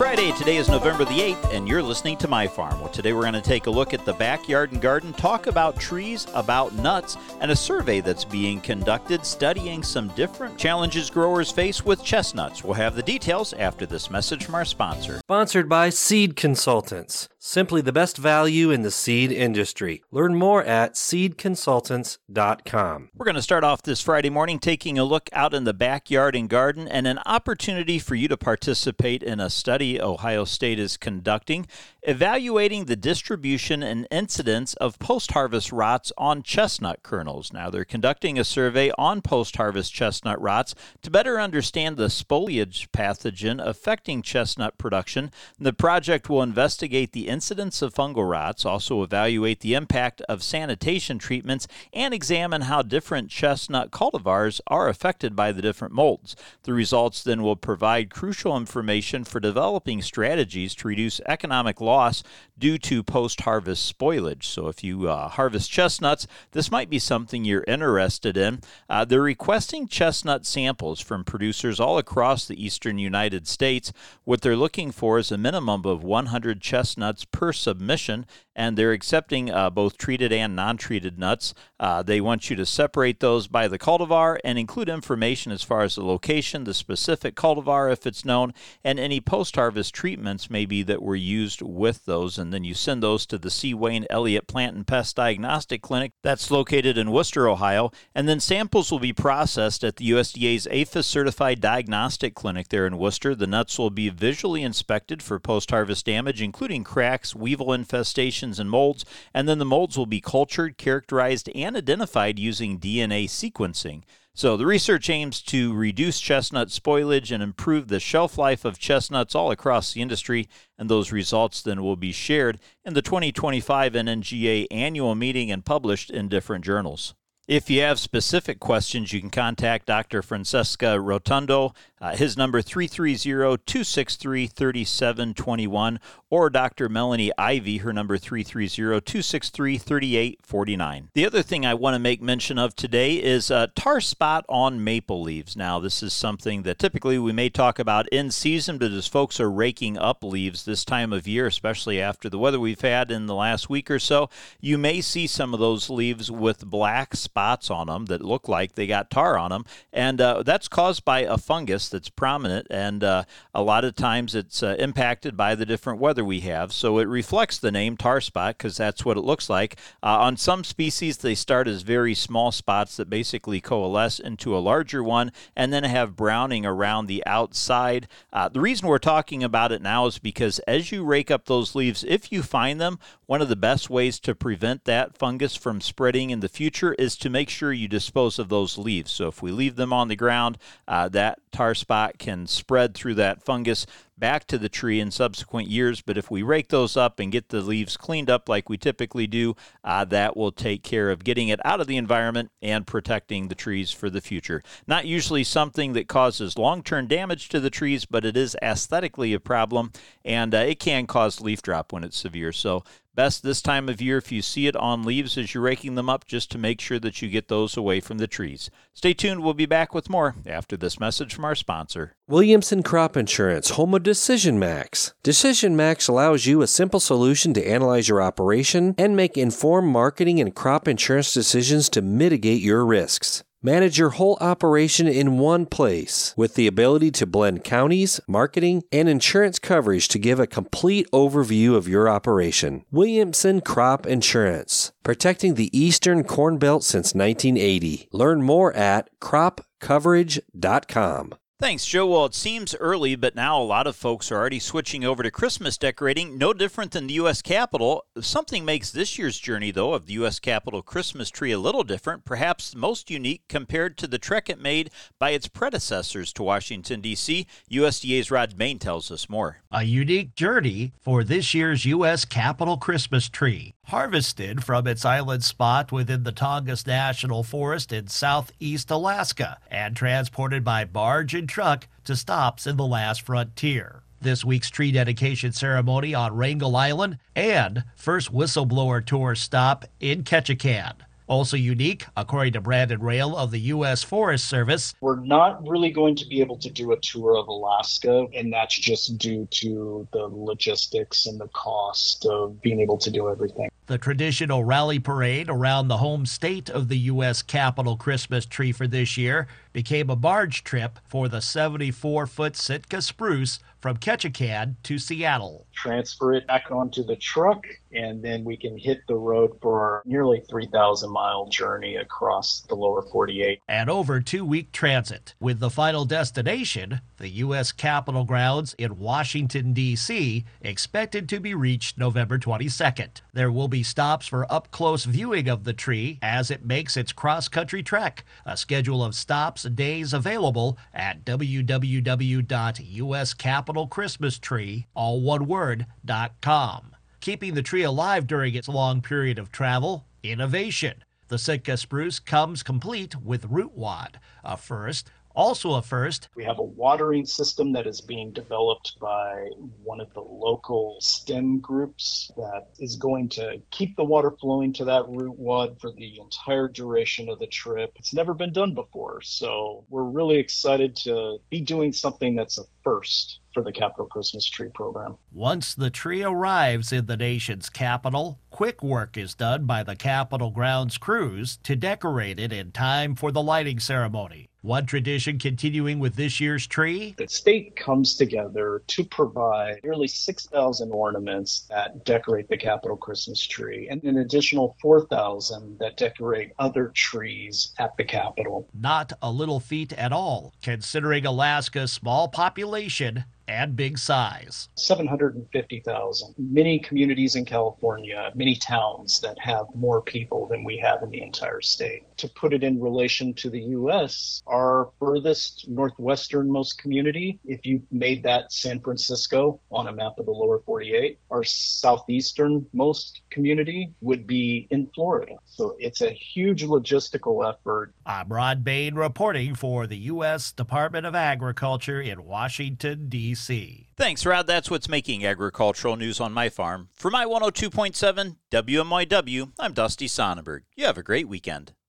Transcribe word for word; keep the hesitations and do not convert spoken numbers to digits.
Friday. Today is November the eighth, and you're listening to My Farm. Well, today we're going to take a look at the backyard and garden, talk about trees, about nuts, and a survey that's being conducted studying some different challenges growers face with chestnuts. We'll have the details after this message from our sponsor. Sponsored by Seed Consultants. Simply the best value in the seed industry. Learn more at seed consultants dot com. We're going to start off this Friday morning taking a look out in the backyard and garden and an opportunity for you to participate in a study Ohio State is conducting, evaluating the distribution and incidence of post-harvest rots on chestnut kernels. Now, they're conducting a survey on post-harvest chestnut rots to better understand the foliage pathogen affecting chestnut production. The project will investigate the incidence of fungal rots, also evaluate the impact of sanitation treatments, and examine how different chestnut cultivars are affected by the different molds. The results then will provide crucial information for developing strategies to reduce economic loss due to post-harvest spoilage. So if you uh, harvest chestnuts, this might be something you're interested in. Uh, they're requesting chestnut samples from producers all across the eastern United States. What they're looking for is a minimum of one hundred chestnuts per submission, and they're accepting uh, both treated and non-treated nuts. Uh, they want you to separate those by the cultivar and include information as far as the location, the specific cultivar if it's known, and any post-harvest treatments maybe that were used with those. And then you send those to the C. Wayne Elliott Plant and Pest Diagnostic Clinic that's located in Worcester, Ohio. And then samples will be processed at the U S D A's APHIS Certified Diagnostic Clinic there in Worcester. The nuts will be visually inspected for post-harvest damage, including cracks, weevil infestations, and molds. And then the molds will be cultured, characterized, and identified using D N A sequencing. So the research aims to reduce chestnut spoilage and improve the shelf life of chestnuts all across the industry, and those results then will be shared in the twenty twenty-five N N G A annual meeting and published in different journals. If you have specific questions, you can contact Doctor Francesca Rotundo. Uh, his number three three zero, two six three, three seven two one, or Doctor Melanie Ivy, her number three three zero, two six three, three eight four nine. The other thing I want to make mention of today is uh, tar spot on maple leaves. Now, this is something that typically we may talk about in season, but as folks are raking up leaves this time of year, especially after the weather we've had in the last week or so, you may see some of those leaves with black spots on them that look like they got tar on them, and uh, that's caused by a fungus that's prominent, and uh, a lot of times it's uh, impacted by the different weather we have. So it reflects the name tar spot because that's what it looks like. Uh, on some species, they start as very small spots that basically coalesce into a larger one and then have browning around the outside. Uh, the reason we're talking about it now is because as you rake up those leaves, if you find them, one of the best ways to prevent that fungus from spreading in the future is to make sure you dispose of those leaves. So if we leave them on the ground, uh, that tar spot can spread through that fungus back to the tree in subsequent years. But if we rake those up and get the leaves cleaned up like we typically do, uh, that will take care of getting it out of the environment and protecting the trees for the future. Not usually something that causes long-term damage to the trees, but it is aesthetically a problem, and uh, it can cause leaf drop when it's severe. So best this time of year if you see it on leaves as you're raking them up, just to make sure that you get those away from the trees. Stay tuned. We'll be back with more after this message from our sponsor. Williamson Crop Insurance, home of Decision Max. Decision Max allows you a simple solution to analyze your operation and make informed marketing and crop insurance decisions to mitigate your risks. Manage your whole operation in one place with the ability to blend counties, marketing, and insurance coverage to give a complete overview of your operation. Williamson Crop Insurance, protecting the Eastern Corn Belt since nineteen eighty. Learn more at crop coverage dot com. Thanks, Joe. Well, it seems early, but now a lot of folks are already switching over to Christmas decorating, no different than the U S Capitol. Something makes this year's journey, though, of the U S Capitol Christmas tree a little different, perhaps most unique compared to the trek it made by its predecessors to Washington, D C U S D A's Rod Bain tells us more. A unique journey for this year's U S Capitol Christmas tree. Harvested from its island spot within the Tongass National Forest in southeast Alaska and transported by barge and truck to stops in the last frontier. This week's tree dedication ceremony on Wrangel Island and first whistleblower tour stop in Ketchikan. Also unique, according to Brandon Rail of the U S Forest Service, we're not really going to be able to do a tour of Alaska, and that's just due to the logistics and the cost of being able to do everything. The traditional rally parade around the home state of the U S Capitol Christmas tree for this year became a barge trip for the seventy-four foot Sitka spruce from Ketchikan to Seattle. Transfer it back onto the truck, and then we can hit the road for our nearly three thousand mile journey across the lower forty-eight. And over two-week transit, with the final destination, the U S Capitol grounds in Washington, D C, expected to be reached November twenty-second. There will be stops for up-close viewing of the tree as it makes its cross-country trek. A schedule of stops and days available at w w w dot u s capitol christmas tree, all one word, dot com. Keeping the tree alive during its long period of travel, innovation. The Sitka spruce comes complete with root wad, a first. Also a first, we have a watering system that is being developed by one of the local STEM groups that is going to keep the water flowing to that root wad for the entire duration of the trip. It's never been done before, so we're really excited to be doing something that's a first for the Capitol Christmas Tree Program. Once the tree arrives in the nation's capital, quick work is done by the Capitol grounds crews to decorate it in time for the lighting ceremony. One tradition continuing with this year's tree. The state comes together to provide nearly six thousand ornaments that decorate the Capitol Christmas tree, and an additional four thousand that decorate other trees at the Capitol. Not a little feat at all, considering Alaska's small population and big size. seven hundred fifty thousand. Many communities in California, many towns that have more people than we have in the entire state. To put it in relation to the U S, our furthest northwesternmost community, if you made that San Francisco on a map of the lower forty-eight, our southeasternmost community would be in Florida. So it's a huge logistical effort. I'm Rod Bain reporting for the U S Department of Agriculture in Washington, D C Thanks, Rod. That's what's making agricultural news on my farm. For my one oh two point seven W M Y W, I'm Dusty Sonnenberg. You have a great weekend.